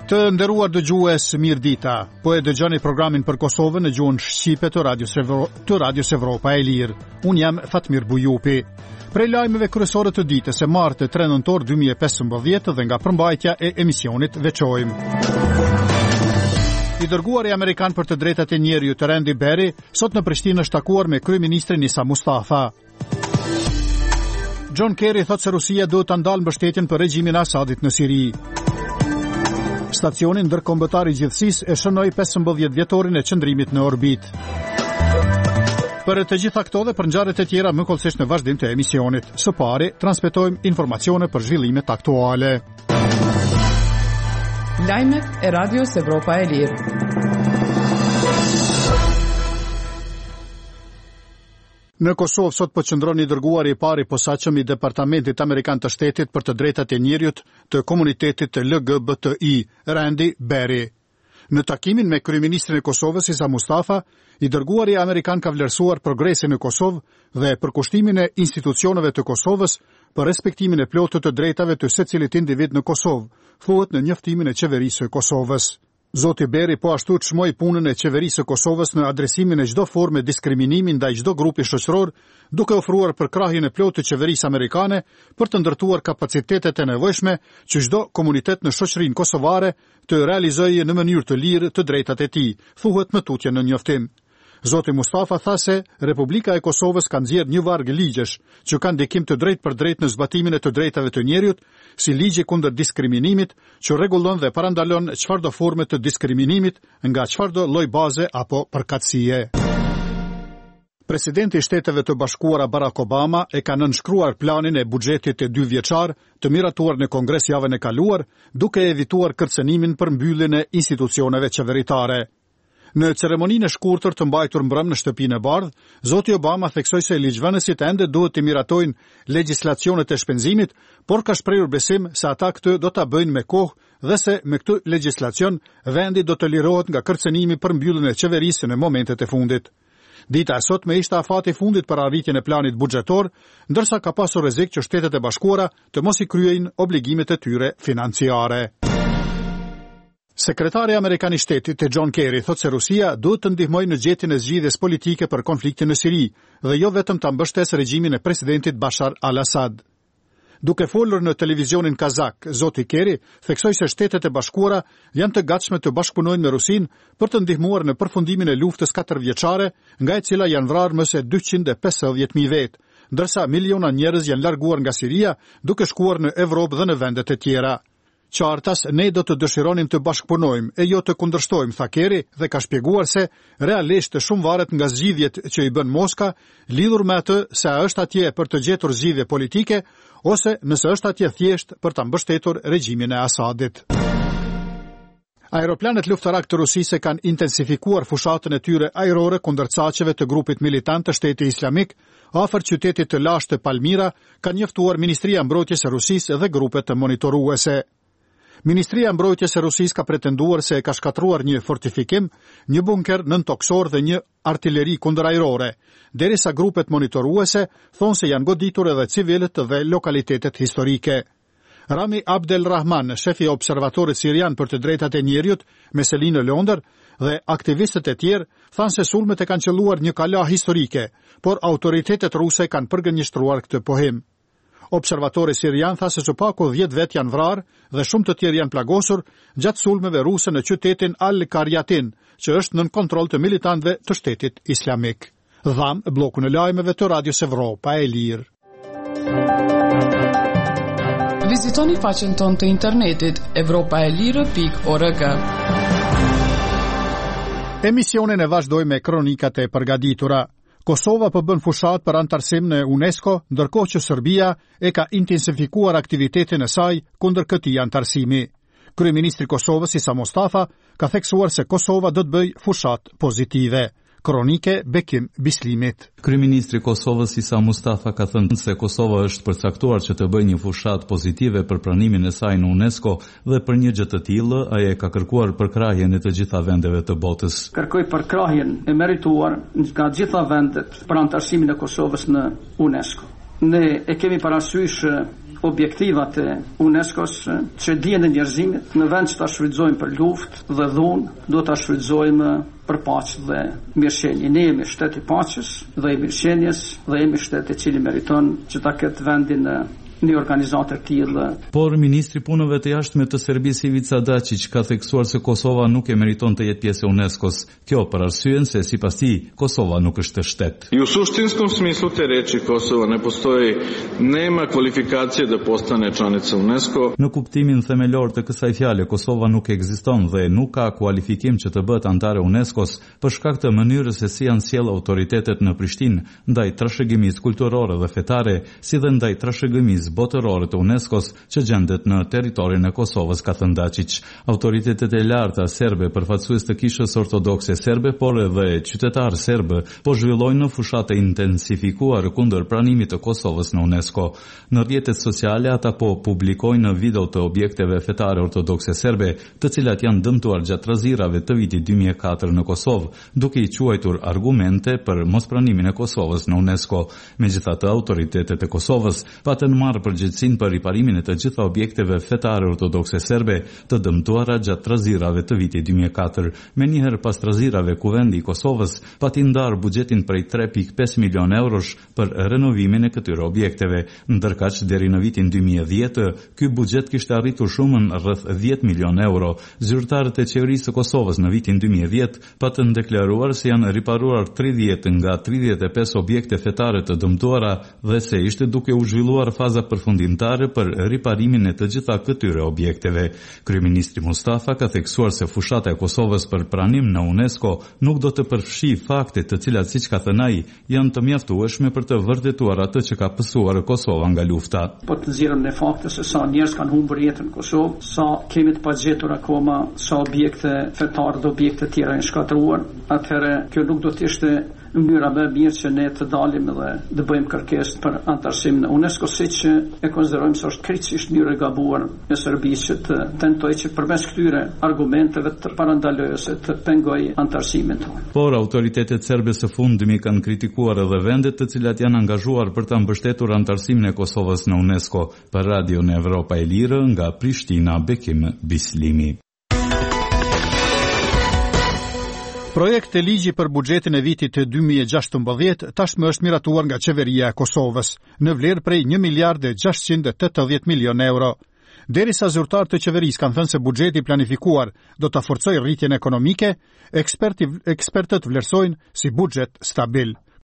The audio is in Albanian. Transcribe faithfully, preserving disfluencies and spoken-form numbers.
Të nderuar dëgjues, mirë dita. Po e dëgjoni programin për Kosovën në gjuhën shqipe të Radios Evro- të Radios Evropa e Lirë. Unë jam Fatmir Bujupi. Prej lajmeve kryesore të ditës së martë tre nëntor dy mijë e pesëmbëdhjetë dhe nga përmbajtja e emisionit veçojmë. I dërguari amerikan për të drejtat e njerëzit Randy Berry sot në Prishtinë është takuar me kryeministrin Isa Mustafa. John Kerry thotë se Rusia duhet ta ndalë mbështetjen për regjimin e Asadit në Siri. Stacioni ndërkombëtar i gjithësisë e shënoi pesëmbëdhjetë vjetorin e qëndrimit në orbit. Për të gjitha këto dhe për ngjarjet e tjera më kollësisht në vazhdim të emisionit. Së pari, transmetojmë informacione për zhvillimet aktuale. Lajmet e Radios Evropa e Lirë. Në Kosovë sot po qëndron i dërguari i parë i posaçëm i Departamentit Amerikan të Shtetit për të drejtat e njerëzit të komunitetit L G B T I, Randy Berry. Në takimin me kryeministrin e Kosovës Isa Mustafa, i dërguari amerikan ka vlerësuar progresin në Kosovë dhe përkushtimin e institucioneve të Kosovës për respektimin e plotë të drejtave të secilit individ në Kosovë, thuhet në njoftimin e qeverisë së Kosovës. Zoti Berry po ashtu çmoi punën e qeverisë së Kosovës në adresimin e çdo forme diskriminimi ndaj çdo grupi shoqëror, duke ofruar përkrahjen e plotë të qeverisë amerikane për të ndërtuar kapacitetet e nevojshme që çdo komunitet në shoqërinë kosovare të realizojë në mënyrë të lirë të drejtat e tij, thuhet më tutje në njoftim. Zoti Mustafa tha se Republika e Kosovës ka nxjerrë një varg ligjesh që kanë ndikim të drejtë për drejtë në zbatimin e të drejtave të njerëzit, si ligji kundër diskriminimit, që rregullon dhe parandalon çfarëdo forme të diskriminimit nga çfarëdo lloj baze apo përkatësie. Presidenti i Shteteve të Bashkuara Barack Obama e ka nënshkruar planin e buxhetit të dy vjeçar të miratuar në Kongres javën e kaluar, duke evituar kërcënimin për mbylljen e institucioneve qeveritare. Në ceremoninë e shkurtër të mbajtur mbrëm në Shtëpinë e Bardhë, zoti Obama theksoi se ligjvënësit ende duhet të miratojnë legjislacionet e shpenzimit, por ka shprehur besim se ata këtë do ta bëjnë me kohë dhe se me këtë legjislacion vendi do të lirohet nga kërcënimi për mbylljen e qeverisë në momentet e fundit. Dita e sotme ishte afati i fundit për arritjen e planit buxhetor, ndërsa ka pasur rrezik që Shtetet e Bashkuara të mos i kryejnë obligimet e tyre financiare. Sekretari amerikan i Shtetit John Kerry thotë se Rusia duhet të ndihmojë në gjetjen e zgjidhjes politike për konfliktin në Siri dhe jo vetëm ta mbështesë regjimin e presidentit Bashar al-Assad. Duke folur në televizionin kazak, zoti Kerry theksoi se Shtetet e Bashkuara janë të gatshme të bashkëpunojnë me Rusinë për të ndihmuar në përfundimin e luftës katërvjeçare, nga e cila janë vrarë më se dyqind e pesëdhjetë mijë vetë, ndërsa miliona njerëz janë larguar nga Siria duke shkuar në Evropë dhe në vendet e tjera. Qartas, ne do të dëshironim të bashkëpunojmë e jo të kundërshtojmë, tha Kerry, dhe ka shpjeguar se realisht të shumë varet nga zgjidhjet që i bën Moska, lidhur me atë se a është atje për të gjetur zgjidhje politike ose nëse është atje thjesht për ta mbështetur regjimin e Asadit. Aeroplanet luftarak të Rusisë kanë intensifikuar fushatën e tyre ajrore kundër caqeve të grupit militant të Shtetit Islamik afër qytetit të lashtë të Palmira, ka njoftuar Ministria e Mbrojtjes së Rusisë dhe grupet të monitoruese. Ministria e Mbrojtjes së Rusisë ka pretenduar se e ka shkatruar një fortifikim, një bunker nën-toksor dhe një artilleri kundërajrore, derisa grupet monitoruese thonë se janë goditur edhe civilët dhe lokalitetet historike. Rami Abdel Rahman, shefi i Observatorit Sirian për të drejtat e njerëzit me selinë në Londër, dhe aktivistët e tjerë thanë se sulmet e kanë qelluar një kala historike, por autoritetet ruse kanë përgënjeshtruar këtë pohim. Observatori Sirian tha se së paku dhjetë vetë janë vrarë dhe shumë të tjerë janë plagosur gjatë sulmeve ruse në qytetin Al-Qaryatin, që është nën kontroll të militantëve të Shtetit Islamik. Dham bloku në lajmeve të Radios Evropa e Lirë. Vizitoni faqen tonë të internetit evropaelire pikë org. Emisionin e vazhdoj me kronikat e përgatitura. Kosova po bën fushat për antarësim në UNESCO, ndërkohë që Serbia e ka intensifikuar aktivitetin e saj kundër këtij antarësimi. Kryeministri i Kosovës Isa Mustafa ka theksuar se Kosova do të bëjë fushat pozitive. Kronike Bekim Bislimit. Kryeministri i Kosovës Isa Mustafa ka thënë se Kosova është përcaktuar që të bëjë një fushat pozitive për pranimin e saj në UNESCO dhe për një gjë të tillë ai e ka kërkuar përkrahjen e të gjitha vendeve të botës. Kërkoj përkrahjen e merituar nga të gjitha vendet për antarësimin e Kosovës në UNESCO. Ne e kemi parasysh objektivat e UNESCO-s që dijen e njerëzimit në vend që ta shfrytëzojmë për luftë dhe dhunë, do ta shfrytëzojmë për paqë dhe mirëqenie. Ne jemi shtet i paqes dhe i mirëqenies dhe jemi shtet i cili meriton që ta ketë vendin në një organizatë të tillë. Por ministri punëve të jashtme të Serbisë Ivica Dačić ka theksuar se Kosova nuk e meriton të jetë pjesë e UNESCO-s. Kjo për arsyen se sipas tij Kosova nuk është shtet. I u suštinskom smislu te reči Kosova ne postoji, nema kvalifikacije da postane članica UNESCO. Në kuptimin themelor të kësaj fjale, Kosova nuk ekziston dhe nuk ka kualifikim që të bëhet antare UNESCO-s për shkak të mënyrës se si janë sjellë autoritetet në Prishtinë ndaj trashëgimisë kulturore dhe fetare, si dhe ndaj trashëgimisë botërore të UNESCO-s që gjendet në territorin e Kosovës, ka thënë Dačić. Autoritetet e larta serbe, përfaqësues të kishës ortodokse serbe, por edhe qytetarë serbë, po zhvillojnë në fushat e intensifikuar kundër pranimit të Kosovës në UNESCO. Në rrjetet sociale ata po publikojnë video të objekteve fetare ortodokse serbe, të cilat janë dëmtuar gjatë rrëzirave të vitit dy mijë e katër në Kosovë, duke i quajtur argumente për mospranimin e Kosovës në UNESCO. Megjithatë, autoritetet e Kosovës patën marrë përgjegjësinë për riparimin e të gjitha objekteve fetare ortodokse serbe të dëmtuara gjatë rrëzirave të vitit dy mijë e katër. Menjëherë pas rrëzirave, kuvendi i Kosovës pati ndar buxhetin prej tre pikë pesë milion eurosh për renovimin e këtyre objekteve, ndërkaq deri në vitin dy mijë e dhjetë ky buxhet kishte arritur shumën rreth dhjetë milion euro. Zyrtarët e qeverisë së Kosovës në vitin dy mijë e dhjetë patën deklaruar se janë riparuar tridhjetë nga tridhjetë e pesë objekte fetare të dëmtuara dhe se ishte duke u zhvilluar faza përfundimtare për riparimin e të gjitha këtyre objekteve. Kryeministri Mustafa ka theksuar se fushata e Kosovës për pranim në UNESCO nuk do të përfshijë fakte të cilat, siç ka thënë ai, janë të mjaftueshme për të vërtetuar atë që ka pësuar Kosova nga lufta. Po të nxjerrim në fakte se sa njerëz kanë humbur jetën në Kosovë, sa kemi të pagjetur akoma, sa objekte fetare dhe objekte tjera janë shkatëruar. Atëherë kjo nuk do të ishte mënyra më e mirë që ne të dalim dhe të bëjmë kërkesë për antarësim në UNESCO, siç e konsiderojmë se është krejtësisht mënyrë e gabuar e Serbisë që të tentojë që përmes këtyre argumenteve të parandalojë se të pengojë antarësimin tonë. Por autoritetet serbe së fundmi kanë kritikuar edhe vendet të cilat janë angazhuar për ta mbështetur antarësimin e Kosovës në UNESCO. Për Radion Evropa e Lirë nga Prishtina, Bekim Bislimi. Projekt e ligji për buxhetin e vitit të dy mijë e gjashtëmbëdhjetë tashmë është miratuar nga qeveria e Kosovës në vlerë prej një miliard e gjashtëqind e tetëdhjetë milion euro. Derisa zyrtarët të qeverisë kanë thënë se buxheti planifikuar do ta forcojë rritjen ekonomike, ekspertët vlerësojnë si buxhet stabil.